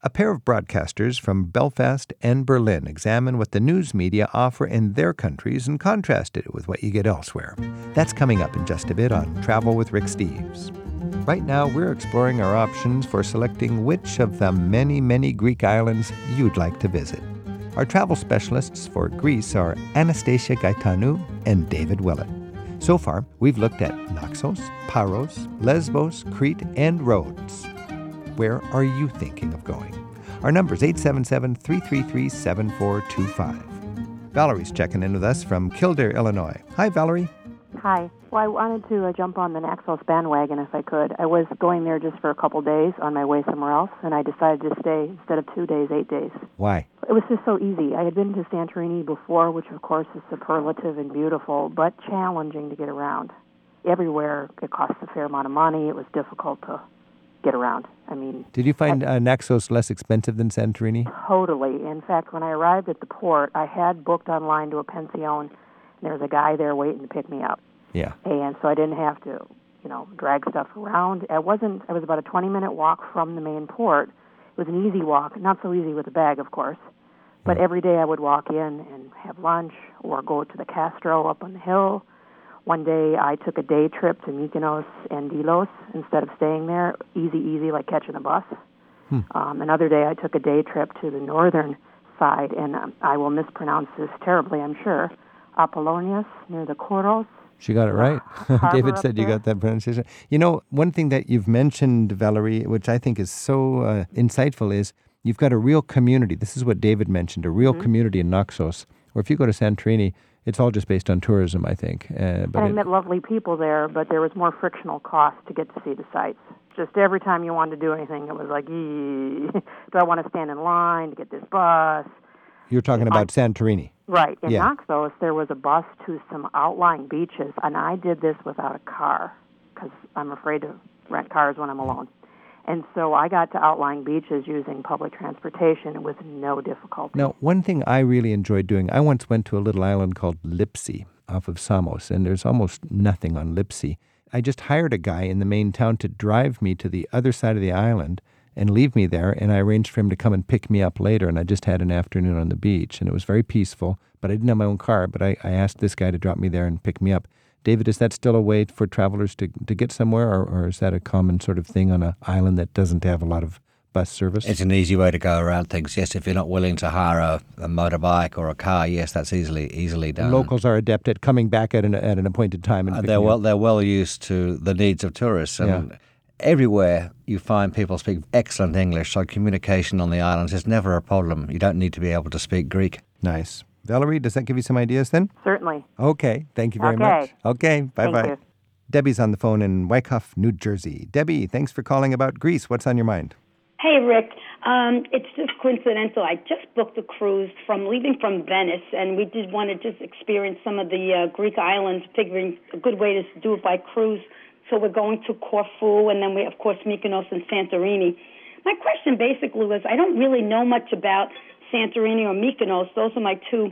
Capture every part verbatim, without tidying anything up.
A pair of broadcasters from Belfast and Berlin examine what the news media offer in their countries and contrasted it with what you get elsewhere. That's coming up in just a bit on Travel with Rick Steves. Right now, we're exploring our options for selecting which of the many, many Greek islands you'd like to visit. Our travel specialists for Greece are Anastasia Gaetanou and David Willett. So far, we've looked at Naxos, Paros, Lesbos, Crete, and Rhodes. Where are you thinking of going? Our number is eight seven seven, three three three, seven four two five. Valerie's checking in with us from Kildare, Illinois. Hi, Valerie. Hi. Well, I wanted to uh, jump on the Naxos bandwagon if I could. I was going there just for a couple days on my way somewhere else, and I decided to stay instead of two days, eight days. Why? It was just so easy. I had been to Santorini before, which of course is superlative and beautiful, but challenging to get around. Everywhere it cost a fair amount of money. It was difficult to get around. I mean, did you find I, uh, Naxos less expensive than Santorini? Totally. In fact, when I arrived at the port, I had booked online to a pension, and there was a guy there waiting to pick me up. Yeah. And so I didn't have to, you know, drag stuff around. I wasn't. I was about a twenty-minute walk from the main port. It was an easy walk, not so easy with a bag, of course. But every day I would walk in and have lunch or go to the Castro up on the hill. One day I took a day trip to Mykonos and Delos instead of staying there. Easy, easy, like catching a bus. Hmm. Um, another day I took a day trip to the northern side, and um, I will mispronounce this terribly, I'm sure, Apollonius, near the Kouros. She got it right. David said you got that pronunciation. You know, one thing that you've mentioned, Valerie, which I think is so uh, insightful, is you've got a real community. This is what David mentioned, a real mm-hmm. community in Naxos. Or if you go to Santorini, it's all just based on tourism, I think. Uh, but and I it, met lovely people there, but there was more frictional cost to get to see the sights. Just every time you wanted to do anything, it was like, do I want to stand in line to get this bus? You're talking about I, Santorini. Right. In yeah. Naxos, there was a bus to some outlying beaches, and I did this without a car because I'm afraid to rent cars when I'm alone. And so I got to outlying beaches using public transportation with no difficulty. Now, one thing I really enjoyed doing, I once went to a little island called Lipsi off of Samos, and there's almost nothing on Lipsi. I just hired a guy in the main town to drive me to the other side of the island and leave me there, and I arranged for him to come and pick me up later, and I just had an afternoon on the beach, and it was very peaceful, but I didn't have my own car, but I, I asked this guy to drop me there and pick me up. David, is that still a way for travelers to, to get somewhere, or, or is that a common sort of thing on an island that doesn't have a lot of bus service? It's an easy way to go around things. Yes, if you're not willing to hire a, a motorbike or a car, yes, that's easily easily done. Locals are adept at coming back at an, at an appointed time. And uh, they're well they're well used to the needs of tourists. And yeah. Everywhere you find people speak excellent English, so communication on the islands is never a problem. You don't need to be able to speak Greek. Nice. Valerie, does that give you some ideas then? Certainly. Okay. Thank you very okay. much. Okay. Bye-bye. Thank you. Debbie's on the phone in Wyckoff, New Jersey. Debbie, thanks for calling about Greece. What's on your mind? Hey, Rick. Um, it's just coincidental. I just booked a cruise from leaving from Venice, and we did want to just experience some of the uh, Greek islands, figuring a good way to do it by cruise. So we're going to Corfu, and then we, of course, Mykonos and Santorini. My question basically was, I don't really know much about Santorini or Mykonos. Those are my two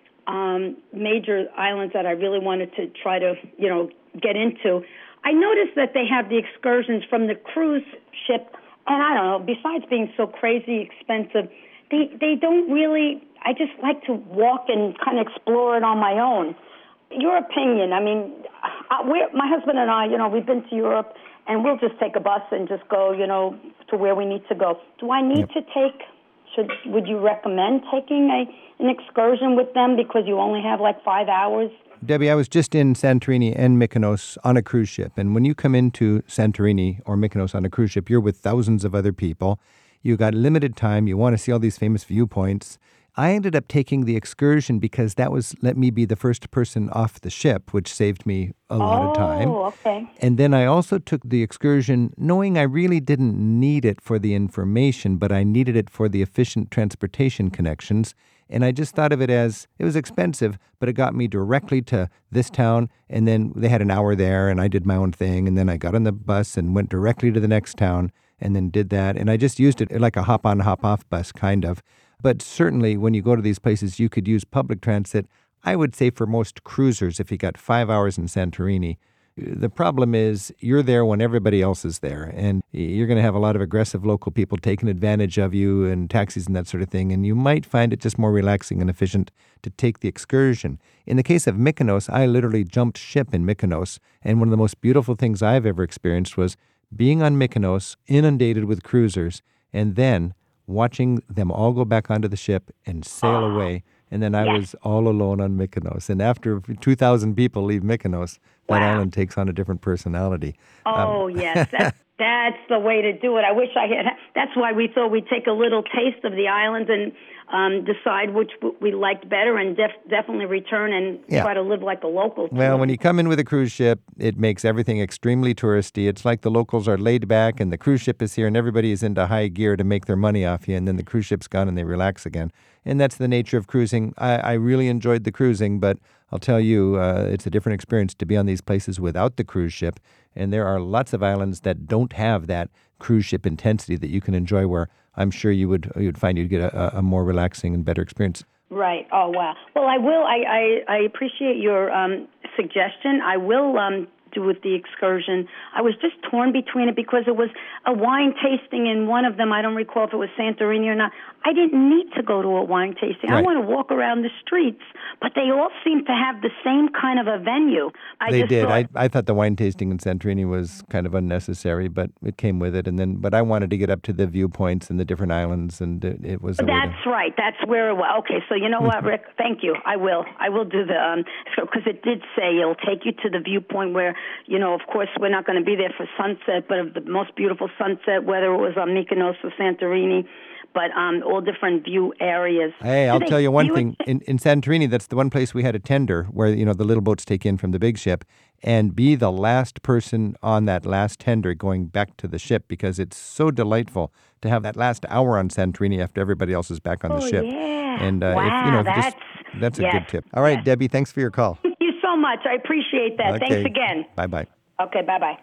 um, major islands that I really wanted to try to, you know, get into. I noticed that they have the excursions from the cruise ship, and I don't know, besides being so crazy expensive, they, they don't really, I just like to walk and kind of explore it on my own. Your opinion, I mean, uh, we're, my husband and I, you know, we've been to Europe, and we'll just take a bus and just go, you know, to where we need to go. Do I need yep. to take, should, would you recommend taking a an excursion with them because you only have like five hours? Debbie, I was just in Santorini and Mykonos on a cruise ship, and when you come into Santorini or Mykonos on a cruise ship, you're with thousands of other people. You got limited time. You want to see all these famous viewpoints. I ended up taking the excursion because that was let me be the first person off the ship, which saved me a lot oh, of time. Oh, okay. And then I also took the excursion knowing I really didn't need it for the information, but I needed it for the efficient transportation connections. And I just thought of it as it was expensive, but it got me directly to this town. And then they had an hour there, and I did my own thing. And then I got on the bus and went directly to the next town and then did that. And I just used it like a hop-on, hop-off bus, kind of. But certainly when you go to these places, you could use public transit. I would say for most cruisers, if you got five hours in Santorini, The problem is you're there when everybody else is there, and you're going to have a lot of aggressive local people taking advantage of you and taxis and that sort of thing, and you might find it just more relaxing and efficient to take the excursion. In the case of Mykonos, I literally jumped ship in Mykonos, and one of the most beautiful things I've ever experienced was being on Mykonos, inundated with cruisers, and then watching them all go back onto the ship and sail Oh. away. And then I Yes. was all alone on Mykonos. And after two thousand people leave Mykonos, that Wow. island takes on a different personality. Oh, Um, yes. That's, that's the way to do it. I wish I had. That's why we thought we'd take a little taste of the islands and um, decide which w- we liked better and def- definitely return and Yeah. try to live like a local. Well, too. when you come in with a cruise ship, it makes everything extremely touristy. It's like the locals are laid back and the cruise ship is here and everybody is into high gear to make their money off you. And then the cruise ship's gone and they relax again. And that's the nature of cruising. I, I really enjoyed the cruising, but I'll tell you, uh, it's a different experience to be on these places without the cruise ship. And there are lots of islands that don't have that cruise ship intensity that you can enjoy, where I'm sure you would you'd find you'd get a, a more relaxing and better experience. Right. Oh, wow. Well, I will. I, I, I appreciate your um, suggestion. I will um, do with the excursion. I was just torn between it because it was a wine tasting in one of them. I don't recall if it was Santorini or not. I didn't need to go to a wine tasting. I Right. want to walk around the streets, but they all seem to have the same kind of a venue. I They just did. Thought, I, I thought the wine tasting in Santorini was kind of unnecessary, but it came with it. And then, but I wanted to get up to the viewpoints and the different islands, and it, it was. A way That's to, right. That's where it was. Okay, so you know what, Rick? Thank you. I will. I will do the um because it did say it'll take you to the viewpoint where, you know, of course we're not going to be there for sunset, but of the most beautiful sunset, whether it was on Mykonos or Santorini, but um all different view areas. Hey, Do I'll they tell you one do it- thing. In, in Santorini, that's the one place we had a tender where, you know, the little boats take in from the big ship, and be the last person on that last tender going back to the ship, because it's so delightful to have that last hour on Santorini after everybody else is back on the Oh, ship. yeah. And uh, wow, if, you know, if you that's just, that's a yes, good tip. All right, yes. Debbie, thanks for your call. Thank you so much. I appreciate that. Okay. Thanks again. Bye-bye. Okay, bye-bye.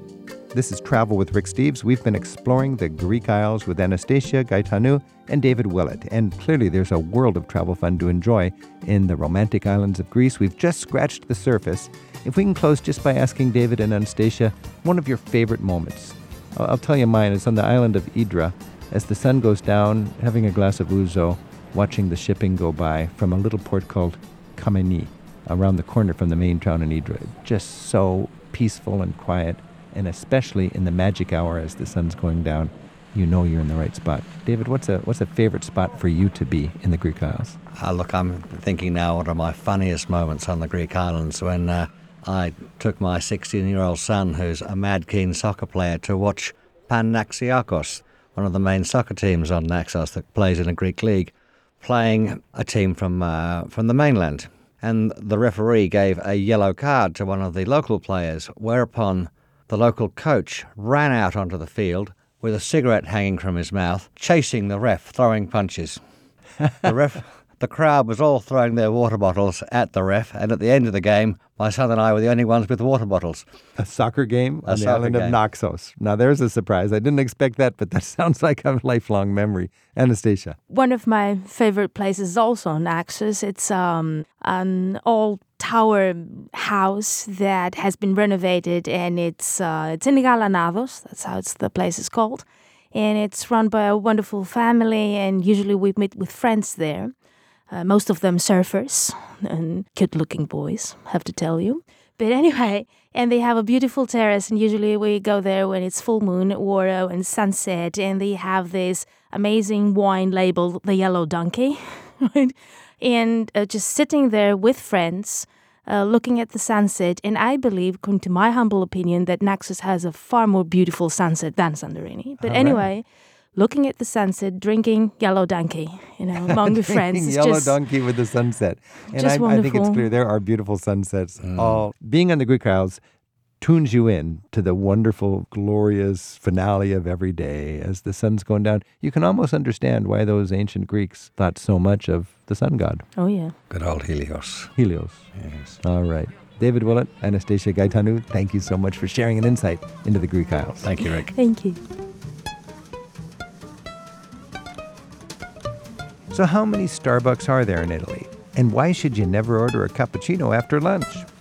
This is Travel with Rick Steves. We've been exploring the Greek Isles with Anastasia Gaetanou and David Willett. And clearly there's a world of travel fun to enjoy in the romantic islands of Greece. We've just scratched the surface. If we can close just by asking David and Anastasia one of your favorite moments. I'll, I'll tell you mine. It's on the island of Hydra. As the sun goes down, having a glass of ouzo, watching the shipping go by from a little port called Kameni, around the corner from the main town in Hydra. Just so peaceful and quiet. And especially in the magic hour as the sun's going down, you know you're in the right spot. David, what's a what's a favorite spot for you to be in the Greek Isles? Uh, look, I'm thinking now one of my funniest moments on the Greek islands when uh, I took my sixteen-year-old son, who's a mad keen soccer player, to watch Panaxiakos, one of the main soccer teams on Naxos that plays in a Greek league, playing a team from uh, from the mainland. And the referee gave a yellow card to one of the local players, whereupon the local coach ran out onto the field with a cigarette hanging from his mouth, chasing the ref, throwing punches. The ref, the crowd was all throwing their water bottles at the ref, and at the end of the game, my son and I were the only ones with water bottles. A soccer game A on the soccer island game. of Naxos. Now, there's a surprise. I didn't expect that, but that sounds like a lifelong memory. Anastasia. One of my favorite places is also on Naxos. It's um, an old tower house that has been renovated, and it's uh, it's in Galanados. That's how it's the place is called, and it's run by a wonderful family. And usually we meet with friends there. Uh, most of them surfers and cute-looking boys, have to tell you. But anyway, and they have a beautiful terrace, and usually we go there when it's full moon or uh, when sunset, and they have this amazing wine labeled the Yellow Donkey, right? And uh, just sitting there with friends, uh, looking at the sunset. And I believe, according to my humble opinion, that Naxos has a far more beautiful sunset than Santorini. But All anyway, right. looking at the sunset, drinking Yellow Donkey, you know, among the friends. It's Yellow just, donkey with the sunset. And just I, I think it's wonderful. clear there are beautiful sunsets. All being on the Greek Isles tunes you in to the wonderful, glorious finale of every day as the sun's going down. You can almost understand why those ancient Greeks thought so much of the sun god, Oh, yeah. Good old Helios. Helios. Yes. All right. David Willett, Anastasia Gaetanou, thank you so much for sharing an insight into the Greek Isles. Thank you, Rick. Thank you. So how many Starbucks are there in Italy? And why should you never order a cappuccino after lunch?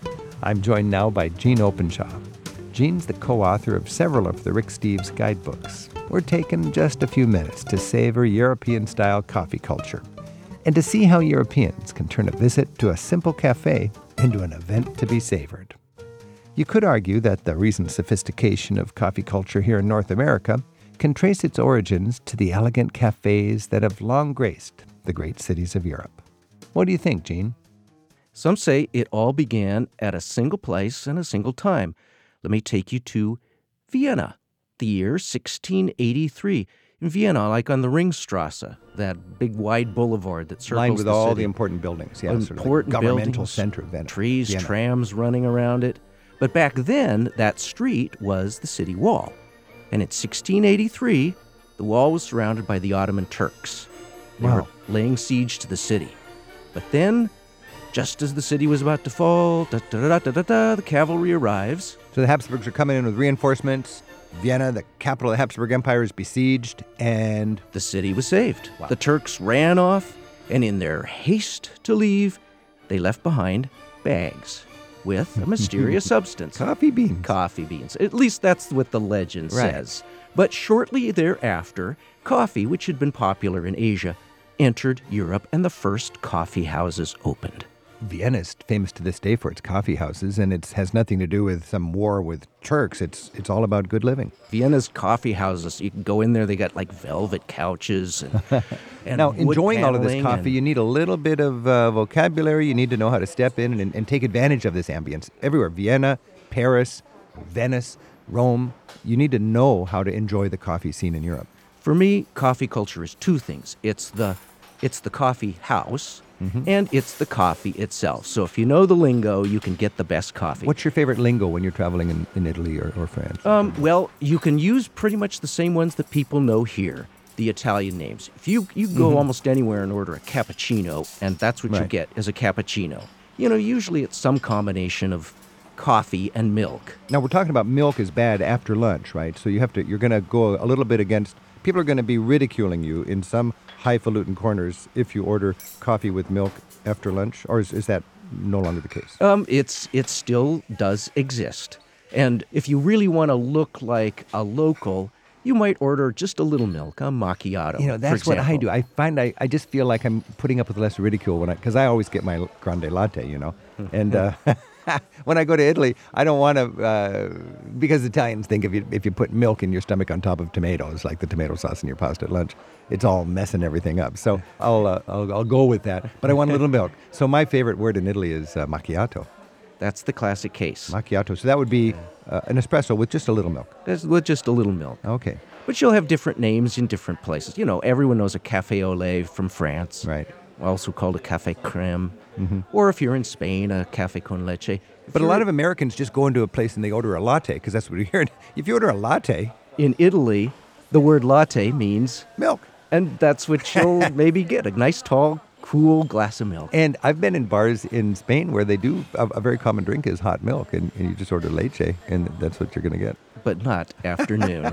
I'm joined now by Gene Openshaw. Gene's the co-author of several of the Rick Steves guidebooks. We're taking just a few minutes to savor European-style coffee culture and to see how Europeans can turn a visit to a simple cafe into an event to be savored. You could argue that the recent sophistication of coffee culture here in North America can trace its origins to the elegant cafes that have long graced the great cities of Europe. What do you think, Gene? Some say it all began at a single place and a single time. Let me take you to Vienna, the year sixteen eighty-three. In Vienna, like on the Ringstrasse, that big wide boulevard that circles Lined with the all city. the important buildings, yeah, sort of Important like governmental buildings, center of Vienna. trees, Vienna. trams running around it. But back then, that street was the city wall. And in sixteen eighty-three, the wall was surrounded by the Ottoman Turks. They Wow. were laying siege to the city. But then, just as the city was about to fall, da, da, da, da, da, da, the cavalry arrives. So the Habsburgs are coming in with reinforcements. Vienna, the capital of the Habsburg Empire, is besieged, and The city was saved. Wow. The Turks ran off, and in their haste to leave, they left behind bags with a mysterious substance. coffee beans. Coffee beans. At least that's what the legend Right. says. But shortly thereafter, coffee, which had been popular in Asia, entered Europe, and the first coffee houses opened. Vienna is famous to this day for its coffee houses, and it has nothing to do with some war with Turks. It's it's all about good living. Vienna's coffee houses, you can go in there, they got like velvet couches and, and Now, wood enjoying all of this paneling coffee, and- you need a little bit of uh, vocabulary. You need to know how to step in and, and take advantage of this ambience. Everywhere, Vienna, Paris, Venice, Rome, you need to know how to enjoy the coffee scene in Europe. For me, coffee culture is two things. It's the it's the coffee house, Mm-hmm. and it's the coffee itself. So if you know the lingo, you can get the best coffee. What's your favorite lingo when you're traveling in, in Italy or, or France? Um, well, you can use pretty much the same ones that people know here, the Italian names. If you you go almost anywhere and order a cappuccino, and that's what you Right. get is a cappuccino. You know, usually it's some combination of coffee and milk. Now, we're talking about milk is bad after lunch, right? So you have to, you're going to go a little bit against, people are going to be ridiculing you in some highfalutin corners if you order coffee with milk after lunch, or is, is that no longer the case? Um, it's it still does exist, and if you really want to look like a local, you might order just a little milk, a macchiato. You know, for that's what I example. do. I find I, I just feel like I'm putting up with less ridicule when I, because I always get my grande latte, you know, and uh, when I go to Italy, I don't want to, uh, because Italians think if you if you put milk in your stomach on top of tomatoes, like the tomato sauce in your pasta at lunch, it's all messing everything up. So I'll uh, I'll, I'll go with that. But I want a little milk. So my favorite word in Italy is uh, macchiato. That's the classic case. Macchiato. So that would be uh, an espresso with just a little milk. That's with just a little milk. Okay. But you'll have different names in different places. You know, everyone knows a café au lait from France. Right. Also called a café crème. Or if you're in Spain, a café con leche. If But a you're lot of Americans just go into a place and they order a latte because that's what we hear. If you order a latte, in Italy, the word latte means, milk. and that's what you'll maybe get, a nice, tall, cool glass of milk. And I've been in bars in Spain where they do, a, a very common drink is hot milk, and, and you just order leche, and that's what you're going to get. But not afternoon.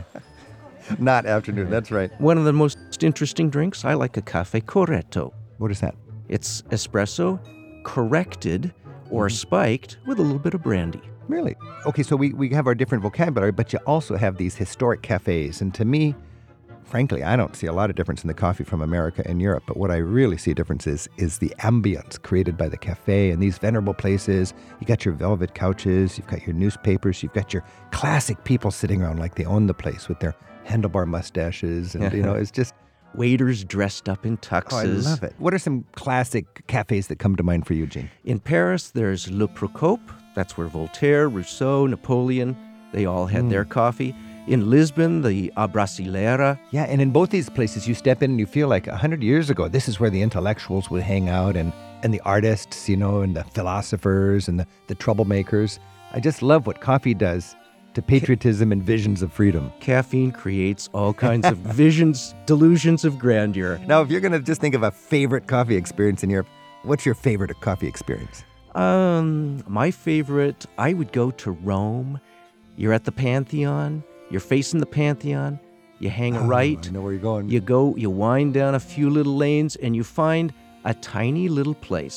Not afternoon, that's right. One of the most interesting drinks, I like a caffè corretto. What is that? It's espresso corrected or spiked with a little bit of brandy. Really? Okay, so we, we have our different vocabulary, but you also have these historic cafes. And to me, frankly, I don't see a lot of difference in the coffee from America and Europe. But what I really see a difference is, is the ambience created by the cafe and these venerable places. You got your velvet couches, you've got your newspapers, you've got your classic people sitting around like they own the place with their handlebar mustaches. And, you know, it's just... Waiters dressed up in Oh, I tuxes. love it. What are some classic cafes that come to mind for you, Gene? In Paris, there's Le Procope. That's where Voltaire, Rousseau, Napoleon, they all had their coffee. In Lisbon, the A Brasileira. Yeah, and in both these places, you step in and you feel like a hundred years ago, this is where the intellectuals would hang out and, and the artists, you know, and the philosophers and the, the troublemakers. I just love what coffee does to patriotism and visions of freedom. Caffeine creates all kinds of visions, delusions of grandeur. Now, if you're going to just think of a favorite coffee experience in Europe, what's your favorite coffee experience? Um, my favorite, I would go to Rome. You're at the Pantheon. You're facing the Pantheon. You hang a right. I know where you're going. You go, you wind down a few little lanes, and you find a tiny little place.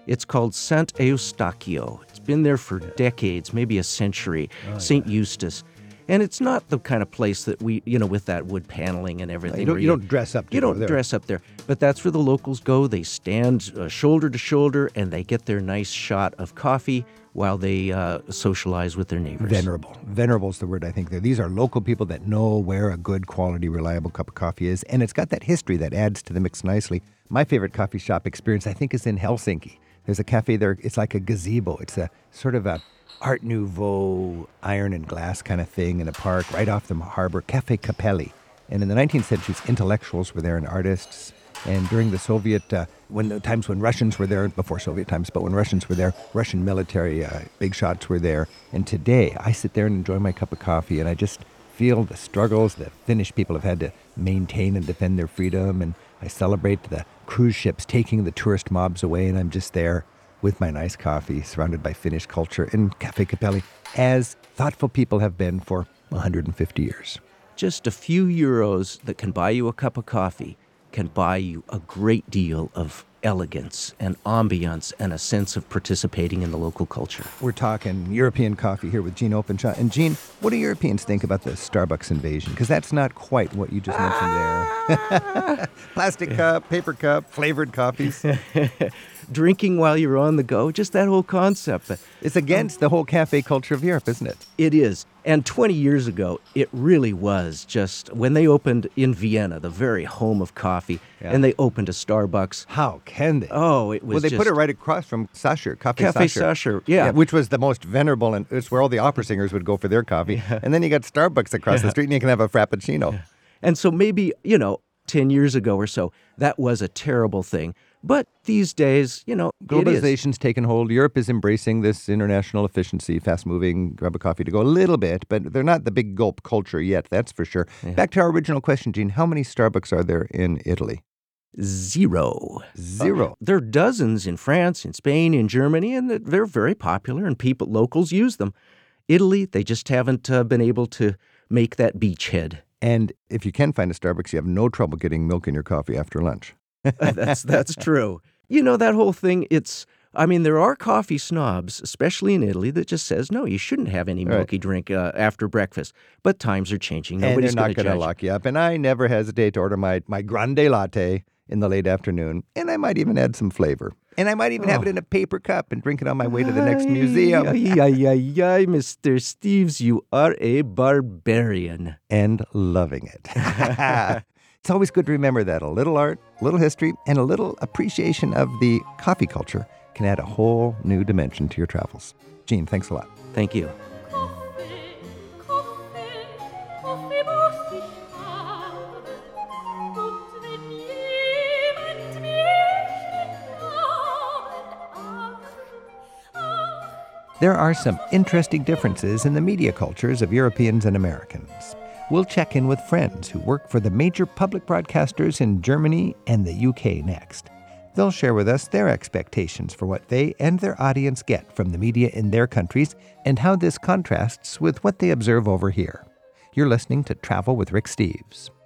It's called Sant Eustachio. It's been there for decades, maybe a century. Oh, Saint Yeah. Eustace. And it's not the kind of place that we, you know, with that wood paneling and everything. You don't, you don't dress up to You go don't there. dress up there. But that's where the locals go. They stand uh, shoulder to shoulder, and they get their nice shot of coffee while they uh, socialize with their neighbors. Venerable. Venerable is the word I think there. These are local people that know where a good, quality, reliable cup of coffee is. And it's got that history that adds to the mix nicely. My favorite coffee shop experience, I think, is in Helsinki. There's a cafe there. It's like a gazebo. It's a sort of a Art Nouveau iron and glass kind of thing in a park right off the harbor, Cafe Capelli. And in the nineteenth century, intellectuals were there and artists. And during the Soviet, uh, when the times when Russians were there, before Soviet times, but when Russians were there, Russian military uh, big shots were there. And today, I sit there and enjoy my cup of coffee, and I just feel the struggles that Finnish people have had to maintain and defend their freedom. And I celebrate the cruise ships taking the tourist mobs away, and I'm just there with my nice coffee, surrounded by Finnish culture in Cafe Capelli, as thoughtful people have been for one hundred fifty years. Just a few euros that can buy you a cup of coffee can buy you a great deal of elegance and ambiance and a sense of participating in the local culture. We're talking European coffee here with Gene Openshaw. And Gene, what do Europeans think about the Starbucks invasion? Because that's not quite what you just mentioned there. Plastic cup, paper cup, flavored coffees. Drinking while you're on the go, just that whole concept. It's against the whole cafe culture of Europe, isn't it? It is. And twenty years ago, it really was just when they opened in Vienna, the very home of coffee, yeah. and they opened a Starbucks. How can they? Oh, it was Well, they just, put it right across from Sacher, Cafe, Cafe Sacher. Sacher, yeah. yeah. Which was the most venerable, and it's where all the opera singers would go for their coffee. Yeah. And then you got Starbucks across yeah. the street, and you can have a Frappuccino. Yeah. And so maybe, you know, ten years ago or so, that was a terrible thing. But these days, you know, globalization's taken hold. Europe is embracing this international efficiency, fast-moving, grab a coffee to go a little bit, but they're not the big gulp culture yet, that's for sure. Yeah. Back to our original question, Gene, how many Starbucks are there in Italy? Zero. Zero. Uh, there are dozens in France, in Spain, in Germany, and they're very popular, and people, locals use them. Italy, they just haven't uh, been able to make that beachhead. And if you can find a Starbucks, you have no trouble getting milk in your coffee after lunch. that's that's true. You know, that whole thing, it's, I mean, there are coffee snobs, especially in Italy, that just says, no, you shouldn't have any milky right. drink uh, after breakfast. But times are changing. Nobody's and they're not going to lock you up. And I never hesitate to order my, my grande latte in the late afternoon. And I might even add some flavor. And I might even oh. have it in a paper cup and drink it on my way to the next museum. Ay, ay, ay, ay, Mister Steves, you are a barbarian. And loving it. It's always good to remember that a little art, a little history, and a little appreciation of the coffee culture can add a whole new dimension to your travels. Gene, thanks a lot. Thank you. There are some interesting differences in the media cultures of Europeans and Americans. We'll check in with friends who work for the major public broadcasters in Germany and the U K next. They'll share with us their expectations for what they and their audience get from the media in their countries and how this contrasts with what they observe over here. You're listening to Travel with Rick Steves.